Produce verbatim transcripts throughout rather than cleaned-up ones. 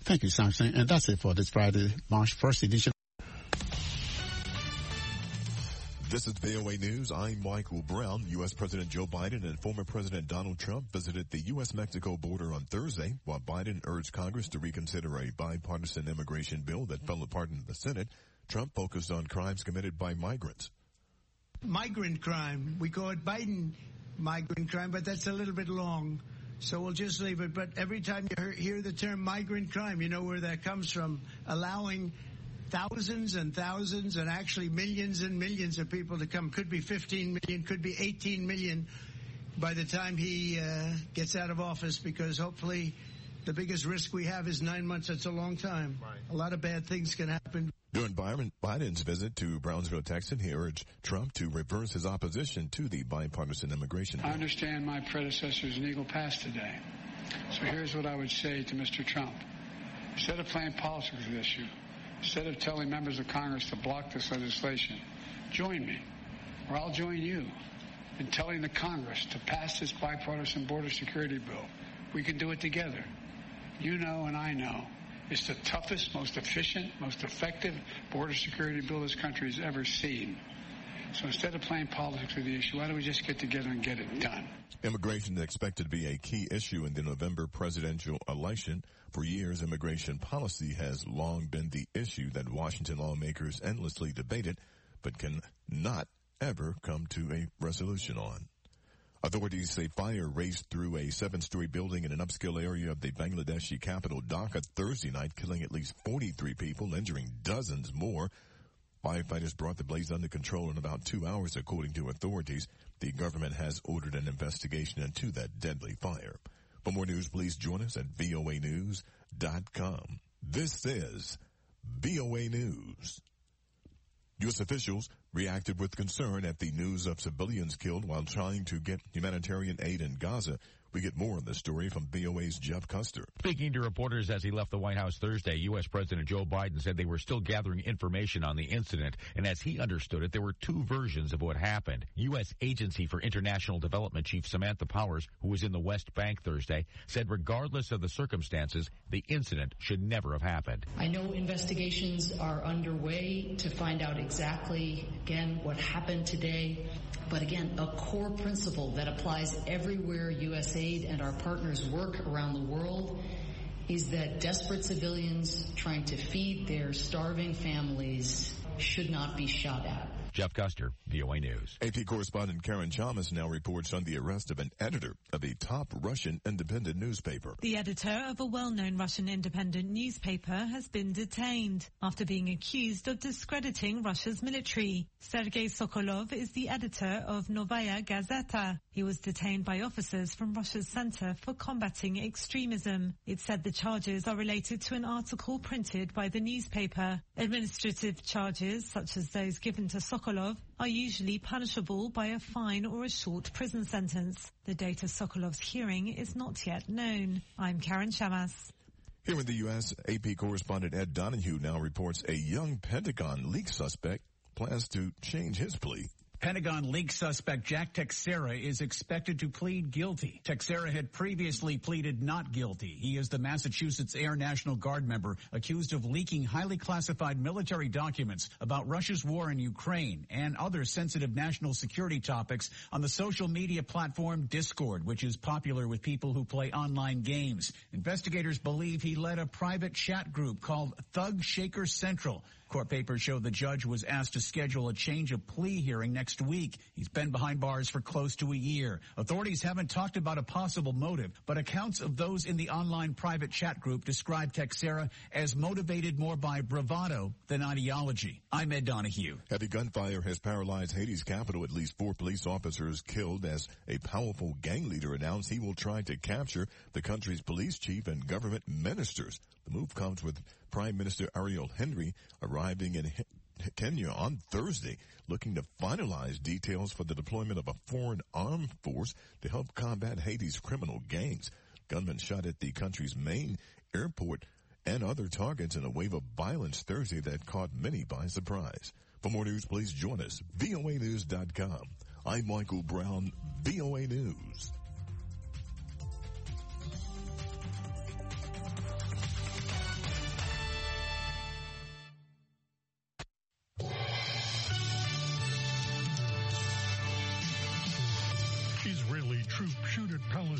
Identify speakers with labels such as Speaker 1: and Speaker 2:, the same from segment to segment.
Speaker 1: Thank you, Samson. And that's it for this Friday, March first edition.
Speaker 2: This is V O A News. I'm Michael Brown. U S. President Joe Biden and former President Donald Trump visited the U S Mexico border on Thursday, while Biden urged Congress to reconsider a bipartisan immigration bill that fell apart in the Senate. Trump focused on crimes committed by migrants.
Speaker 3: Migrant crime. We call it Biden migrant crime, but that's a little bit long, so we'll just leave it. But every time you hear the term migrant crime, you know where that comes from. Allowing thousands and thousands and actually millions and millions of people to come. Could be fifteen million, could be eighteen million by the time he uh, gets out of office, because hopefully the biggest risk we have is nine months. That's a long time. Right. A lot of bad things can happen.
Speaker 2: During Biden's visit to Brownsville, Texas, he urged Trump to reverse his opposition to the bipartisan immigration bill.
Speaker 4: I understand my predecessor's legal past today. So here's what I would say to Mister Trump. Instead of playing politics with this issue, instead of telling members of Congress to block this legislation, join me, or I'll join you, in telling the Congress to pass this bipartisan border security bill. We can do it together. You know and I know it's the toughest, most efficient, most effective border security bill this country has ever seen. So instead of playing politics with the issue, why don't we just get together and get it done?
Speaker 2: Immigration is expected to be a key issue in the November presidential election. For years, immigration policy has long been the issue that Washington lawmakers endlessly debated, but can not ever come to a resolution on. Authorities say fire raced through a seven-story building in an upscale area of the Bangladeshi capital Dhaka Thursday night, killing at least forty-three people, injuring dozens more. Firefighters brought the blaze under control in about two hours, according to authorities. The government has ordered an investigation into that deadly fire. For more news, please join us at V O A news dot com. This is V O A News. U S officials reacted with concern at the news of civilians killed while trying to get humanitarian aid in Gaza. We get more on this story from V O A's Jeff Custer.
Speaker 5: Speaking to reporters as he left the White House Thursday, U S. President Joe Biden said they were still gathering information on the incident, and as he understood it, there were two versions of what happened. U S. Agency for International Development Chief Samantha Powers, who was in the West Bank Thursday, said regardless of the circumstances, the incident should never have happened.
Speaker 6: I know investigations are underway to find out exactly, again, what happened today. But again, a core principle that applies everywhere U S aid and our partners work around the world is that desperate civilians trying to feed their starving families should not be shot at.
Speaker 5: Jeff Custer, V O A News.
Speaker 2: A P correspondent Karen Chalmers now reports on the arrest of an editor of a top Russian independent newspaper.
Speaker 7: The editor of a well-known Russian independent newspaper has been detained after being accused of discrediting Russia's military. Sergei Sokolov is the editor of Novaya Gazeta. He was detained by officers from Russia's Center for Combating Extremism. It said the charges are related to an article printed by the newspaper. Administrative charges, such as those given to Sokolov, are usually punishable by a fine or a short prison sentence. The date of Sokolov's hearing is not yet known. I'm Karen Shamas.
Speaker 2: Here in the U S, A P correspondent Ed Donahue now reports a young Pentagon leak suspect plans to change his plea.
Speaker 8: Pentagon leak suspect Jack Teixeira is expected to plead guilty. Teixeira had previously pleaded not guilty. He is the Massachusetts Air National Guard member accused of leaking highly classified military documents about Russia's war in Ukraine and other sensitive national security topics on the social media platform Discord, which is popular with people who play online games. Investigators believe he led a private chat group called Thug Shaker Central. Court papers show the judge was asked to schedule a change of plea hearing next week. He's been behind bars for close to a year. Authorities haven't talked about a possible motive, but accounts of those in the online private chat group describe Teixeira as motivated more by bravado than ideology. I'm Ed Donahue.
Speaker 2: Heavy gunfire has paralyzed Haiti's capital. At least four police officers killed as a powerful gang leader announced he will try to capture the country's police chief and government ministers. The move comes with Prime Minister Ariel Henry arriving in Kenya on Thursday, looking to finalize details for the deployment of a foreign armed force to help combat Haiti's criminal gangs. Gunmen shot at the country's main airport and other targets in a wave of violence Thursday that caught many by surprise. For more news, please join us, V O A news dot com. I'm Michael Brown, V O A News.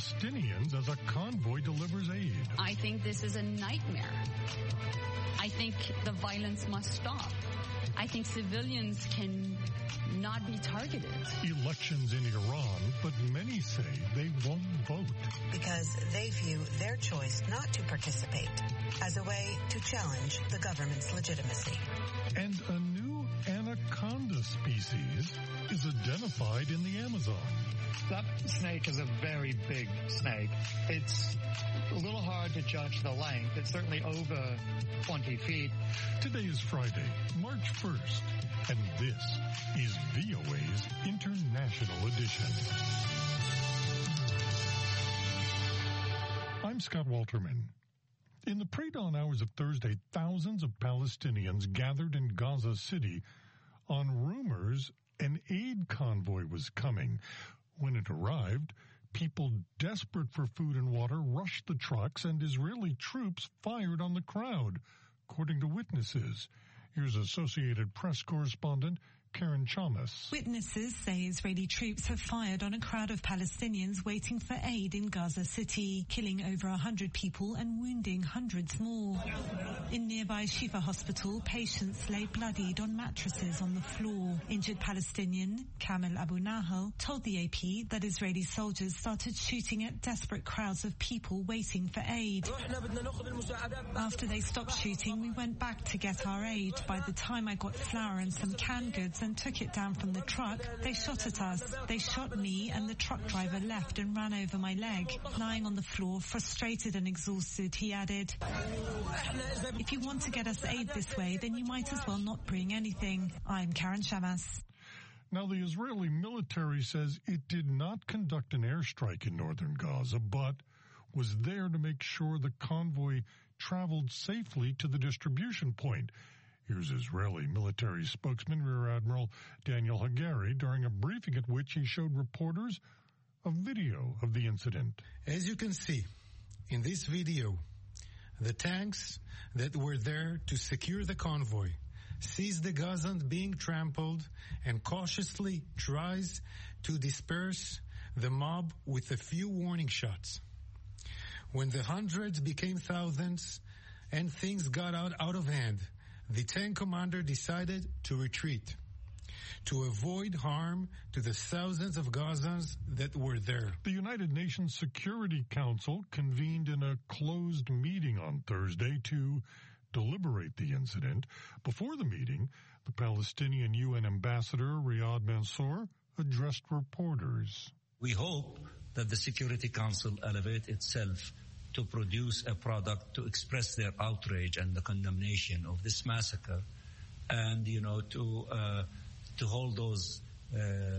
Speaker 9: Palestinians as a convoy delivers aid.
Speaker 10: I think this is a nightmare. I think the violence must stop. I think civilians can not be targeted.
Speaker 9: Elections in Iran, but many say they won't vote.
Speaker 11: Because they view their choice not to participate as a way to challenge the government's legitimacy.
Speaker 9: And a new anaconda species is identified in the Amazon.
Speaker 12: That snake is a very big snake. It's a little hard to judge the length. It's certainly over twenty feet.
Speaker 9: Today is Friday, March first, and this is V O A's International Edition. I'm Scott Walterman. In the pre-dawn hours of Thursday, thousands of Palestinians gathered in Gaza City on rumors an aid convoy was coming. When it arrived, people desperate for food and water rushed the trucks, and Israeli troops fired on the crowd, according to witnesses. Here's Associated Press correspondent Karen Chalmers.
Speaker 7: Witnesses say Israeli troops have fired on a crowd of Palestinians waiting for aid in Gaza City, killing over one hundred people and wounding hundreds more. In nearby Shifa Hospital, patients lay bloodied on mattresses on the floor. Injured Palestinian Kamel Abu Nahal told the A P that Israeli soldiers started shooting at desperate crowds of people waiting for aid. After they stopped shooting, we went back to get our aid. By the time I got flour and some canned goods and took it down from the truck, they shot at us. They shot me, and the truck driver left and ran over my leg. Lying on the floor, frustrated and exhausted, he added, "If you want to get us aid this way, then you might as well not bring anything." I'm Karen Shamas.
Speaker 9: Now, the Israeli military says it did not conduct an airstrike in northern Gaza, but was there to make sure the convoy traveled safely to the distribution point. Here's Israeli military spokesman Rear Admiral Daniel Hagari during a briefing at which he showed reporters a video of the incident.
Speaker 13: As you can see in this video, the tanks that were there to secure the convoy sees the Gazans being trampled and cautiously tries to disperse the mob with a few warning shots. When the hundreds became thousands and things got out, out of hand, the tank commander decided to retreat to avoid harm to the thousands of Gazans that were there.
Speaker 9: The United Nations Security Council convened in a closed meeting on Thursday to deliberate the incident. Before the meeting, the Palestinian U N ambassador Riyad Mansour addressed reporters.
Speaker 14: We hope that the Security Council elevate itself to produce a product to express their outrage and the condemnation of this massacre, and, you know, to uh, to hold those uh,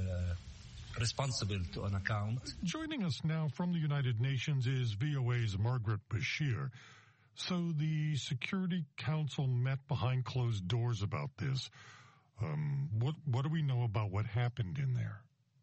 Speaker 14: responsible to an account.
Speaker 9: Joining us now from the United Nations is V O A's Margaret Bashir. So the Security Council met behind closed doors about this. Um, what what do we know about what happened in there?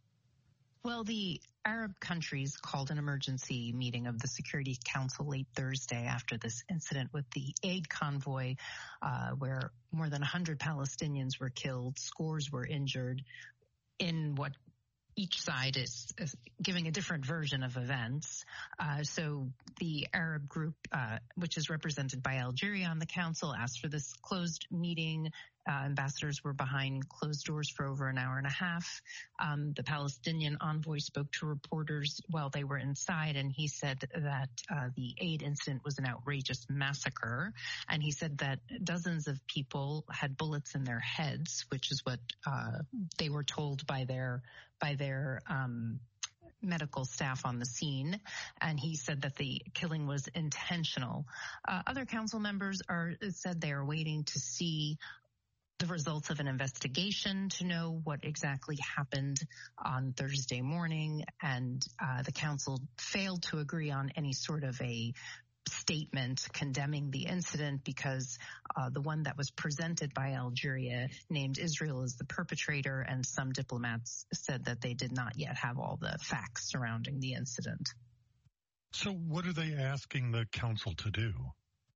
Speaker 15: Well, the Arab countries called an emergency meeting of the Security Council late Thursday after this incident with the aid convoy, uh, where more than one hundred Palestinians were killed, scores were injured, in what each side is, is giving a different version of events. Uh, so the Arab group, uh, which is represented by Algeria on the council, asked for this closed meeting. Uh, ambassadors were behind closed doors for over an hour and a half. Um, the Palestinian envoy spoke to reporters while they were inside, and he said that uh, the aid incident was an outrageous massacre. And he said that dozens of people had bullets in their heads, which is what uh, they were told by their by their um, medical staff on the scene. And he said that the killing was intentional. Uh, other council members are said they are waiting to see the results of an investigation to know what exactly happened on Thursday morning, and uh, the council failed to agree on any sort of a statement condemning the incident because uh, the one that was presented by Algeria named Israel as the perpetrator, and some diplomats said that they did not yet have all the facts surrounding the incident.
Speaker 9: So what are they asking the council to do?
Speaker 15: Well,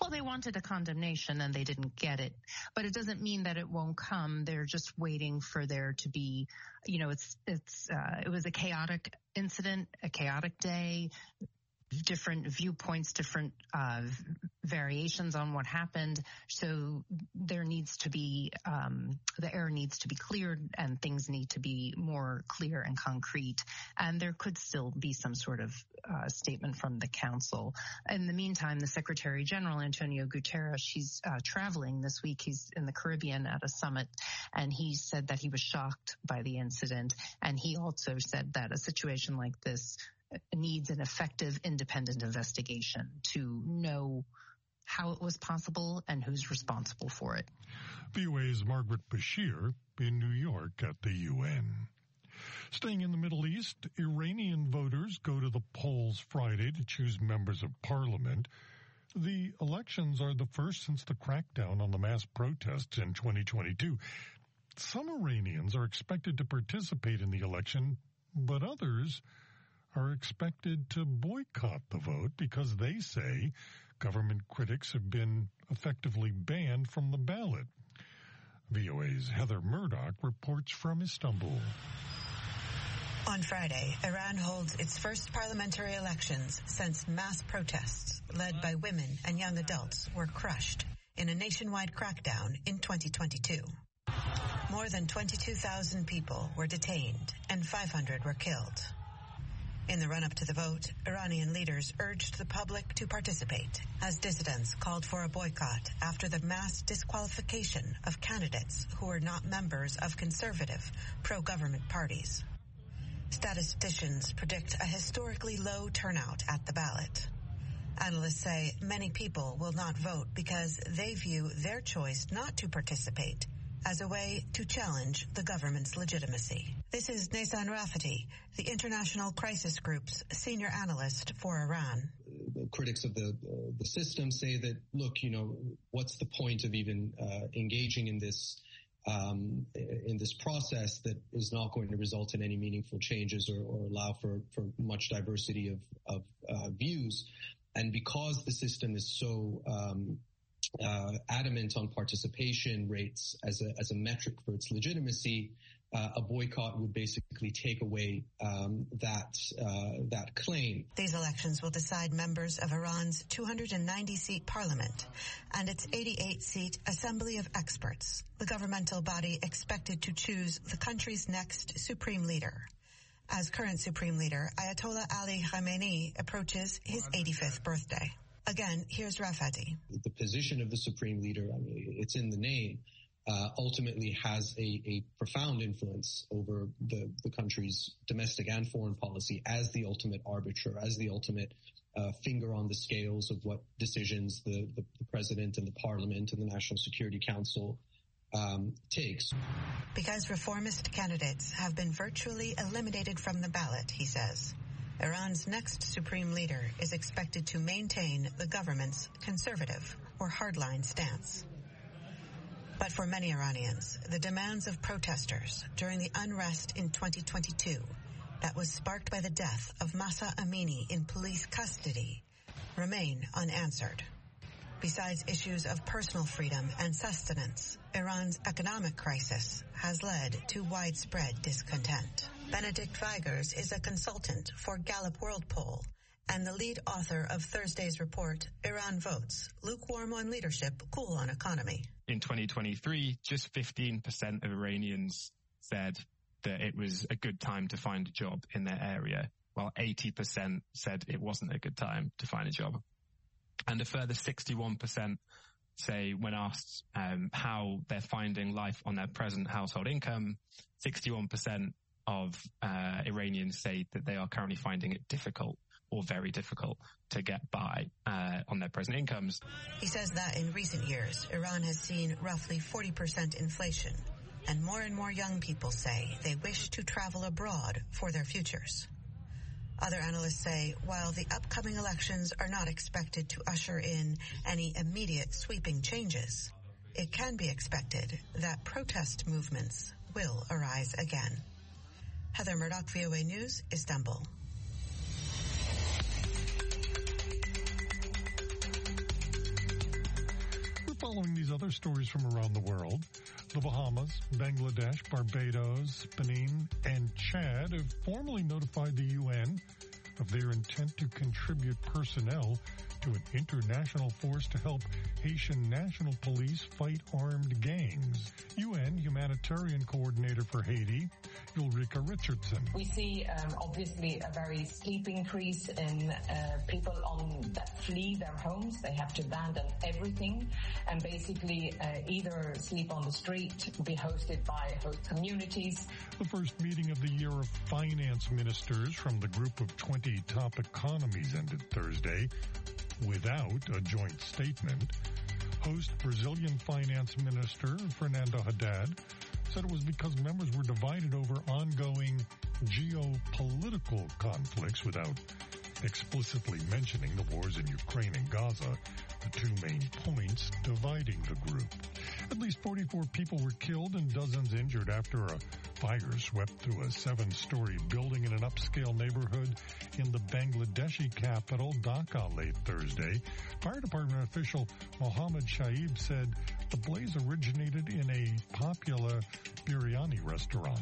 Speaker 15: well, they wanted a condemnation and they didn't get it. But it doesn't mean that it won't come. They're just waiting for there to be, you know, it's, it's, uh, it was a chaotic incident, a chaotic day, different viewpoints, different uh, variations on what happened. So there needs to be, um, the air needs to be cleared and things need to be more clear and concrete. And there could still be some sort of uh, statement from the council. In the meantime, the Secretary General, Antonio Guterres, he's uh, traveling this week. He's in the Caribbean at a summit, and he said that he was shocked by the incident. And he also said that a situation like this needs an effective independent investigation to know how it was possible and who's responsible for it.
Speaker 9: V O A's Margaret Bashir in New York at the U N. Staying in the Middle East, Iranian voters go to the polls Friday to choose members of parliament. The elections are the first since the crackdown on the mass protests in twenty twenty-two. Some Iranians are expected to participate in the election, but others are expected to boycott the vote because they say government critics have been effectively banned from the ballot. V O A's Heather Murdoch reports from Istanbul.
Speaker 11: On Friday, Iran holds its first parliamentary elections since mass protests led by women and young adults were crushed in a nationwide crackdown in twenty twenty-two. More than twenty-two thousand people were detained and five hundred were killed. In the run-up to the vote, Iranian leaders urged the public to participate as dissidents called for a boycott after the mass disqualification of candidates who were not members of conservative, pro-government parties. Statisticians predict a historically low turnout at the ballot. Analysts say many people will not vote because they view their choice not to participate as a way to challenge the government's legitimacy. This is Neysan Rafati, the International Crisis Group's senior analyst for Iran.
Speaker 16: The critics of the uh, the system say that, look, you know, what's the point of even uh, engaging in this um, in this process that is not going to result in any meaningful changes or, or allow for, for much diversity of, of uh, views. And because the system is so um, Uh, adamant on participation rates as a as a metric for its legitimacy, uh, a boycott would basically take away um, that uh, that claim.
Speaker 11: These elections will decide members of Iran's two hundred ninety seat parliament and its eighty-eight seat Assembly of Experts, the governmental body expected to choose the country's next supreme leader, as current supreme leader Ayatollah Ali Khamenei approaches his eighty-fifth birthday. Again, here's Rafati.
Speaker 16: The position of the supreme leader, I mean, it's in the name, uh, ultimately has a, a profound influence over the, the country's domestic and foreign policy as the ultimate arbiter, as the ultimate uh, finger on the scales of what decisions the, the, the president and the parliament and the National Security Council um, takes.
Speaker 11: Because reformist candidates have been virtually eliminated from the ballot, he says, Iran's next supreme leader is expected to maintain the government's conservative or hardline stance. But for many Iranians, the demands of protesters during the unrest in twenty twenty-two that was sparked by the death of Mahsa Amini in police custody remain unanswered. Besides issues of personal freedom and sustenance, Iran's economic crisis has led to widespread discontent. Benedict Weigers is a consultant for Gallup World Poll and the lead author of Thursday's report, Iran Votes, Lukewarm on Leadership, Cool on Economy.
Speaker 17: In twenty twenty-three, just fifteen percent of Iranians said that it was a good time to find a job in their area, while eighty percent said it wasn't a good time to find a job. And a further sixty-one percent say when asked um, how they're finding life on their present household income, sixty-one percent of uh, Iranians say that they are currently finding it difficult or very difficult to get by uh, on their present incomes.
Speaker 11: He says that in recent years, Iran has seen roughly forty percent inflation, and more and more young people say they wish to travel abroad for their futures. Other analysts say while the upcoming elections are not expected to usher in any immediate sweeping changes, it can be expected that protest movements will arise again. Heather Murdoch, V O A News, Istanbul.
Speaker 9: following these other stories from around the world. The Bahamas, Bangladesh, Barbados, Benin, and Chad have formally notified the U N of their intent to contribute personnel to an international force to help Haitian National Police fight armed gangs. U N Humanitarian Coordinator for Haiti, Ulrika Richardson.
Speaker 18: We see um, obviously a very steep increase in uh, people on that flee their homes. They have to abandon everything and basically uh, either sleep on the street, be hosted by host communities.
Speaker 9: The first meeting of the year of finance ministers from the group of twenty top economies ended Thursday without a joint statement. Host Brazilian Finance Minister Fernando Haddad said it was because members were divided over ongoing geopolitical conflicts without explicitly mentioning the wars in Ukraine and Gaza, the two main points dividing the group. At least forty-four people were killed and dozens injured after a fire swept through a seven-story building in an upscale neighborhood in the Bangladeshi capital, Dhaka, late Thursday. Fire department official Mohammed Shaib said the blaze originated in a popular biryani restaurant.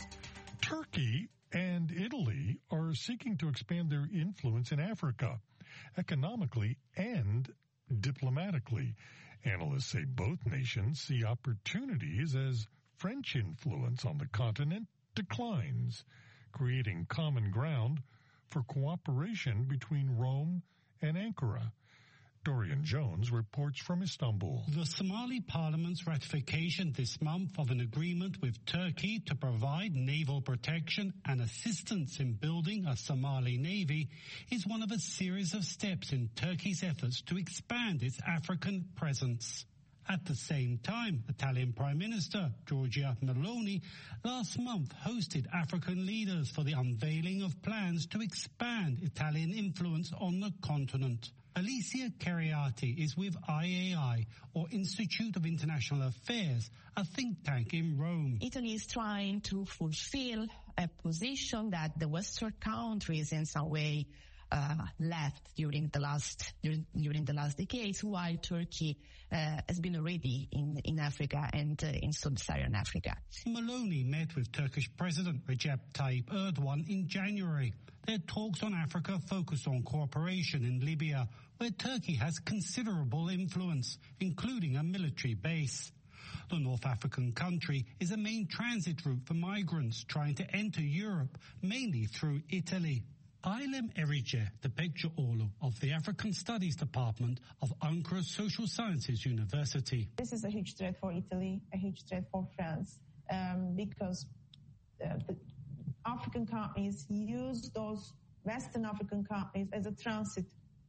Speaker 9: Turkey and Italy are seeking to expand their influence in Africa, economically and diplomatically. Analysts say both nations see opportunities as French influence on the continent declines, creating common ground for cooperation between Rome and Ankara. Dorian Jones reports from Istanbul.
Speaker 19: The Somali parliament's ratification this month of an agreement with Turkey to provide naval protection and assistance in building a Somali navy is one of a series of steps in Turkey's efforts to expand its African presence. At the same time, Italian Prime Minister Giorgia Meloni last month hosted African leaders for the unveiling of plans to expand Italian influence on the continent. Alicia Cariati is with I A I, or Institute of International Affairs, a think tank in Rome.
Speaker 20: Italy is trying to fulfill a position that the Western countries in some way uh, left during the last during, during the last decades, while Turkey uh, has been already in, in Africa and uh, in sub-Saharan Africa.
Speaker 19: Meloni met with Turkish President Recep Tayyip Erdogan in January. Their talks on Africa focused on cooperation in Libya, where Turkey has considerable influence, including a military base. The North African country is a main transit route for migrants trying to enter Europe, mainly through Italy. Aylem Erice Tepekçioğlu of the African Studies Department of Ankara Social Sciences University.
Speaker 21: This is a huge threat for Italy, a huge threat for France, um, because uh, the African companies use those Western African companies as a transit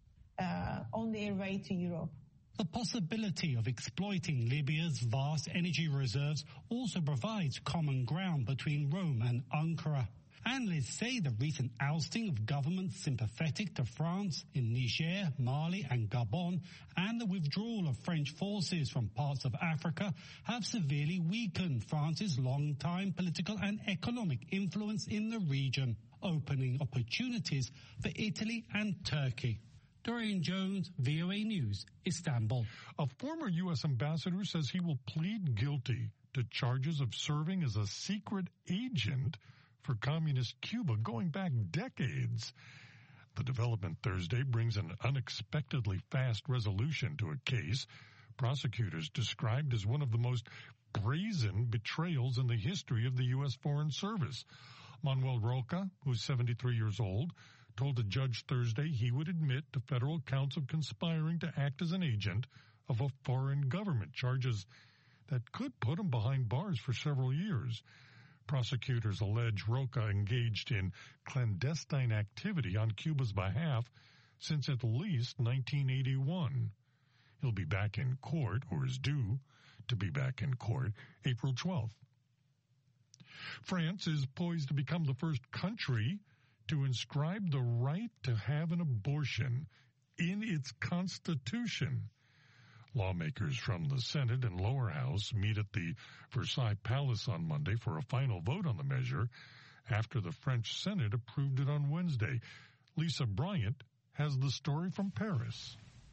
Speaker 21: uh, on their way to Europe.
Speaker 19: The possibility of exploiting Libya's vast energy reserves also provides common ground between Rome and Ankara. Analysts say the recent ousting of governments sympathetic to France in Niger, Mali and Gabon, and the withdrawal of French forces from parts of Africa have severely weakened France's long-time political and economic influence in the region, opening opportunities for Italy and Turkey. Dorian Jones, V O A News, Istanbul.
Speaker 9: A former U S ambassador says he will plead guilty to charges of serving as a secret agent for communist Cuba going back decades. The development Thursday brings an unexpectedly fast resolution to a case prosecutors described as one of the most brazen betrayals in the history of the U S Foreign Service. Manuel Roca, who's seventy-three years old, told a judge Thursday he would admit to federal counts of conspiring to act as an agent of a foreign government, charges that could put him behind bars for several years. Prosecutors allege Roca engaged in clandestine activity on Cuba's behalf since at least nineteen eighty-one. He'll be back in court, or is due to be back in court, April twelfth. France is poised to become the first country to inscribe the right to have an abortion in its constitution. Lawmakers from the Senate and lower house meet at the Versailles Palace on Monday for a final vote on the measure after the French Senate approved it on Wednesday. Lisa Bryant has the story from Paris.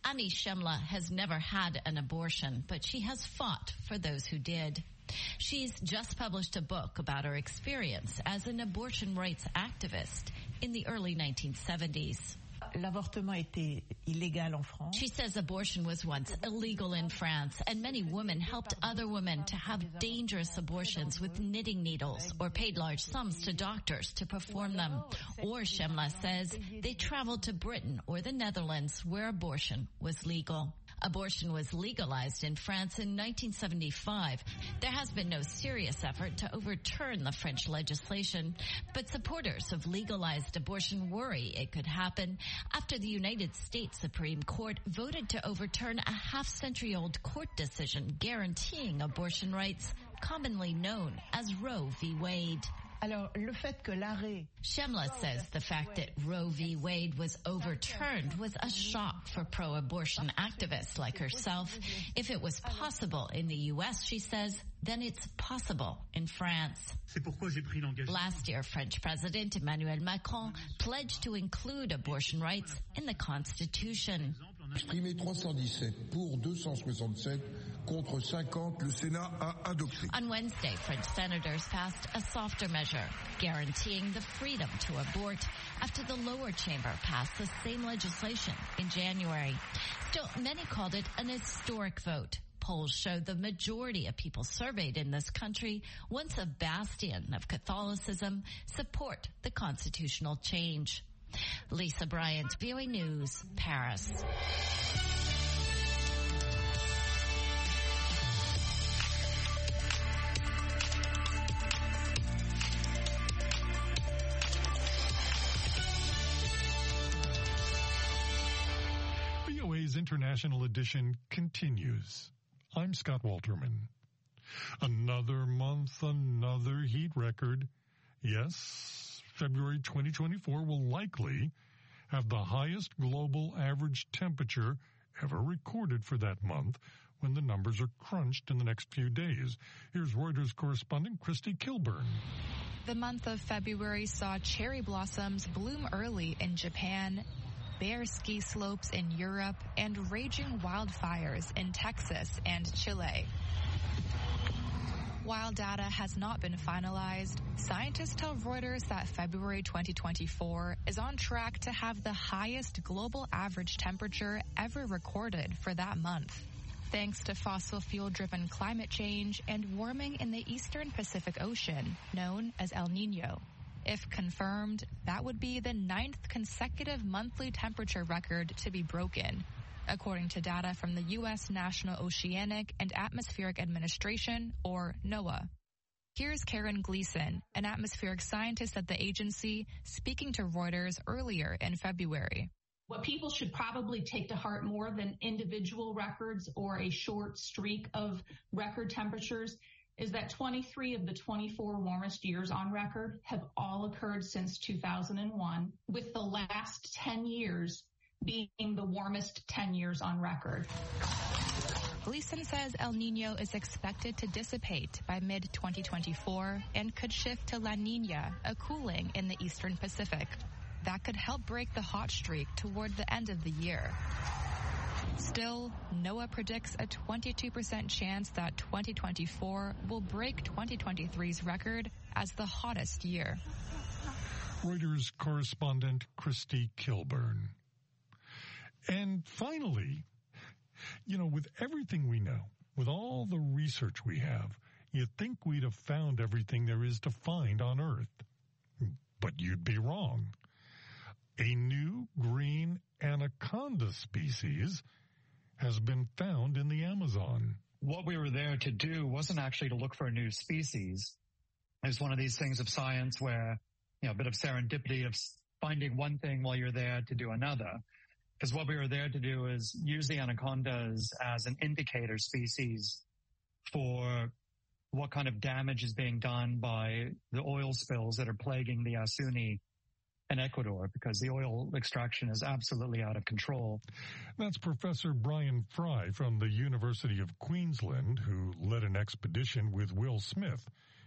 Speaker 1: Annie Shemla has never had an abortion, but she has fought for those who did. She's just published a book about her experience as an abortion rights activist in the early nineteen seventies.
Speaker 22: L'avortement était illégal en France.
Speaker 1: She says abortion was once illegal in France, and many women helped other women to have dangerous abortions with knitting needles or paid large sums to doctors to perform them. Or, Shemla says, they traveled to Britain or the Netherlands where abortion was legal. Abortion was legalized in France in nineteen seventy-five. There has been no serious effort to overturn the French legislation, but supporters of legalized abortion worry it could happen after the United States Supreme Court voted to overturn a half-century-old court decision guaranteeing abortion rights, commonly known as Roe v. Wade.
Speaker 22: Alors, le fait que l'arrêt...
Speaker 1: Shemla says the fact that Roe v. Wade was overturned was a shock for pro-abortion activists like herself. If it was possible in the U S, she says, then it's possible in France. Last year, French President Emmanuel Macron pledged to include abortion rights in the Constitution.
Speaker 23: Exprimé trois cent dix-sept pour deux cent soixante-sept contre cinquante, le Sénat a adopté.
Speaker 1: On Wednesday, French senators passed a softer measure guaranteeing the freedom to abort after the lower chamber passed the same legislation in January. Still, many called it an historic vote. Polls showed the majority of people surveyed in this country, once a bastion of Catholicism, support the constitutional change. Lisa Bryant, V O A News, Paris.
Speaker 9: V O A's International Edition continues. I'm Scott Walterman. Another month, another heat record. Yes, February twenty twenty-four will likely have the highest global average temperature ever recorded for that month when the numbers are crunched in the next few days. Here's Reuters correspondent Christy Kilburn.
Speaker 24: The month of February saw cherry blossoms bloom early in Japan, bare ski slopes in Europe, and raging wildfires in Texas and Chile. While data has not been finalized, scientists tell Reuters that February twenty twenty-four is on track to have the highest global average temperature ever recorded for that month, thanks to fossil fuel-driven climate change and warming in the eastern Pacific Ocean, known as El Niño. If confirmed, that would be the ninth consecutive monthly temperature record to be broken, according to data from the U S National Oceanic and Atmospheric Administration, or NOAA. Here's Karen Gleason, an atmospheric scientist at the agency, speaking to Reuters earlier in February.
Speaker 25: What people should probably take to heart more than individual records or a short streak of record temperatures is that twenty-three of the twenty-four warmest years on record have all occurred since two thousand one, with the last ten years being the warmest ten years on record.
Speaker 24: Gleason says El Niño is expected to dissipate by mid twenty twenty-four and could shift to La Niña, a cooling in the eastern Pacific. That could help break the hot streak toward the end of the year. Still, NOAA predicts a twenty-two percent chance that twenty twenty-four will break twenty twenty-three's record as the hottest year.
Speaker 9: Reuters correspondent Christy Kilburn. And finally, you know, with everything we know, with all the research we have, you'd think we'd have found everything there is to find on Earth. But you'd be wrong. A new green anaconda species has been found in the Amazon.
Speaker 12: What we were there to do wasn't actually to look for a new species. It's one of these things of science where, you know, a bit of serendipity of finding one thing while you're there to do another. Because what we were there to do is use the anacondas as an indicator species for what kind of damage is being done by the oil spills that are plaguing the Asuni in Ecuador, because the oil extraction is absolutely out of control.
Speaker 9: That's Professor Brian Fry from the University of Queensland, who led an expedition with Will Smith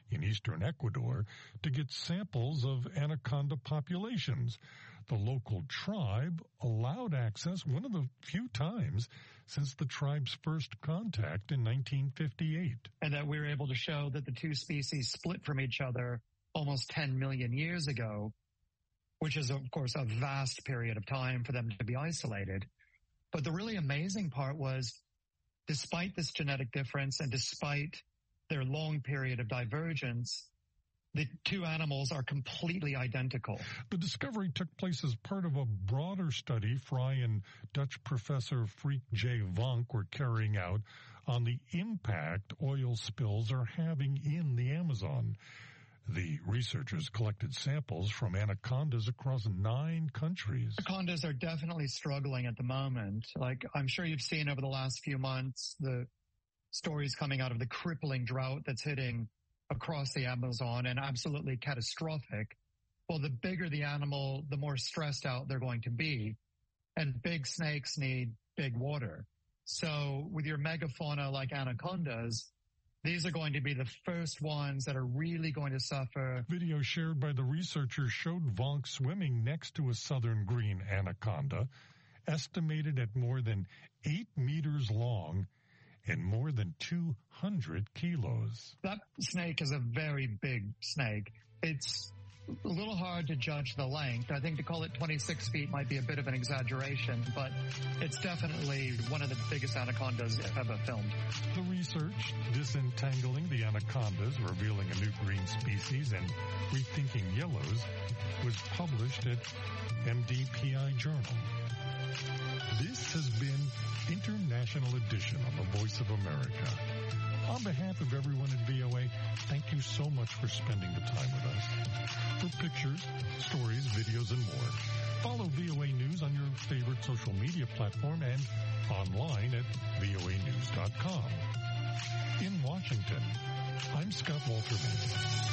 Speaker 9: in eastern Ecuador to get samples of anaconda populations. The local tribe allowed access one of the few times since the tribe's first contact in nineteen fifty-eight.
Speaker 12: And that we were able to show that the two species split from each other almost ten million years ago, which is, of course, a vast period of time for them to be isolated. But the really amazing part was, despite this genetic difference and despite their long period of divergence, the two animals are completely identical.
Speaker 9: The discovery took place as part of a broader study Fry and Dutch professor Freek J. Vonk were carrying out on the impact oil spills are having in the Amazon. The researchers collected samples from anacondas across nine countries.
Speaker 12: Anacondas are definitely struggling at the moment. Like, I'm sure you've seen over the last few months, the stories coming out of the crippling drought that's hitting across the Amazon and absolutely catastrophic. Well, the bigger the animal, the more stressed out they're going to be. And big snakes need big water. So with your megafauna like anacondas, these are going to be the first ones that are really going to suffer.
Speaker 9: Video shared by the researchers showed Vonk swimming next to a southern green anaconda, estimated at more than eight meters long and more than two hundred kilos.
Speaker 12: That snake is a very big snake. It's a little hard to judge the length. I think to call it twenty-six feet might be a bit of an exaggeration, but it's definitely one of the biggest anacondas ever filmed.
Speaker 9: The research, Disentangling the Anacondas, Revealing a New Green Species, and Rethinking Yellows, was published at M D P I Journal. This has been International Edition on the Voice of America. On behalf of everyone at V O A, thank you so much for spending the time with us. For pictures, stories, videos, and more, follow V O A News on your favorite social media platform and online at V O A news dot com. In Washington, I'm Scott Walterman.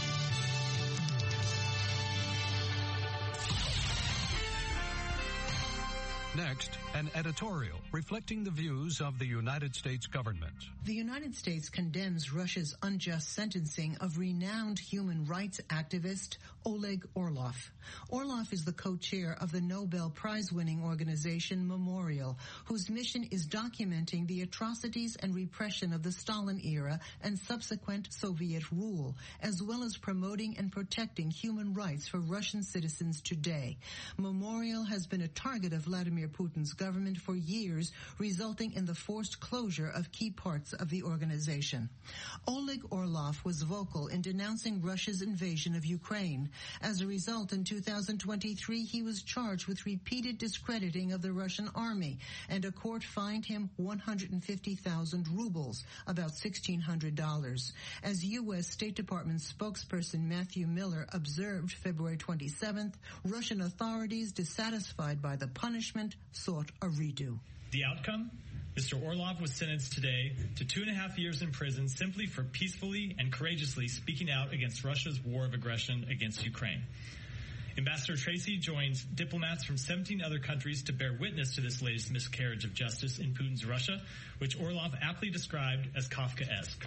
Speaker 3: Next, an editorial reflecting the views of the United States government.
Speaker 4: The United States condemns Russia's unjust sentencing of renowned human rights activist Oleg Orlov. Orlov is the co-chair of the Nobel Prize-winning organization Memorial, whose mission is documenting the atrocities and repression of the Stalin era and subsequent Soviet rule, as well as promoting and protecting human rights for Russian citizens today. Memorial has been a target of Vladimir Putin's government for years, resulting in the forced closure of key parts of the organization. Oleg Orlov was vocal in denouncing Russia's invasion of Ukraine. As a result, in two thousand twenty-three, he was charged with repeated discrediting of the Russian army, and a court fined him one hundred fifty thousand rubles, about sixteen hundred dollars. As U S State Department spokesperson Matthew Miller observed February twenty-seventh, Russian authorities, dissatisfied by the punishment, sought a redo.
Speaker 5: The outcome? Mister Orlov was sentenced today to two and a half years in prison simply for peacefully and courageously speaking out against Russia's war of aggression against Ukraine. Ambassador Tracy joins diplomats from seventeen other countries to bear witness to this latest miscarriage of justice in Putin's Russia, which Orlov aptly described as Kafkaesque.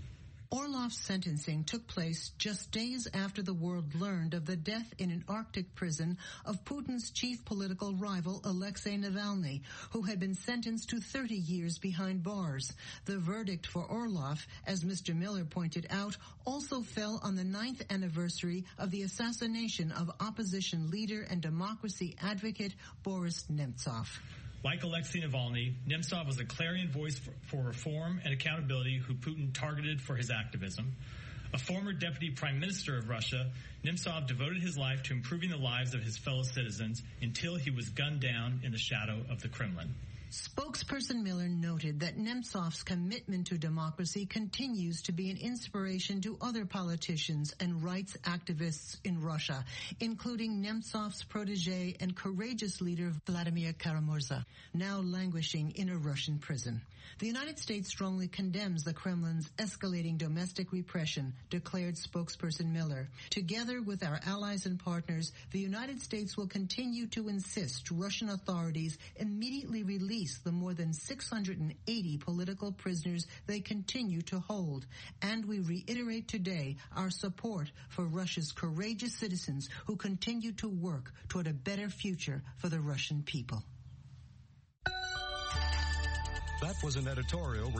Speaker 4: Orlov's sentencing took place just days after the world learned of the death in an Arctic prison of Putin's chief political rival, Alexei Navalny, who had been sentenced to thirty years behind bars. The verdict for Orlov, as Mister Miller pointed out, also fell on the ninth anniversary of the assassination of opposition leader and democracy advocate Boris Nemtsov.
Speaker 5: Like Alexei Navalny, Nemtsov was a clarion voice for, for reform and accountability who Putin targeted for his activism. A former deputy prime minister of Russia, Nemtsov devoted his life to improving the lives of his fellow citizens until he was gunned down in the shadow of the Kremlin.
Speaker 4: Spokesperson Miller noted that Nemtsov's commitment to democracy continues to be an inspiration to other politicians and rights activists in Russia, including Nemtsov's protege and courageous leader Vladimir Kara-Murza, now languishing in a Russian prison. The United States strongly condemns the Kremlin's escalating domestic repression, declared spokesperson Miller. Together with our allies and partners, the United States will continue to insist Russian authorities immediately release release the more than six hundred eighty political prisoners they continue to hold. And we reiterate today our support for Russia's courageous citizens who continue to work toward a better future for the Russian people.
Speaker 3: That was an editorial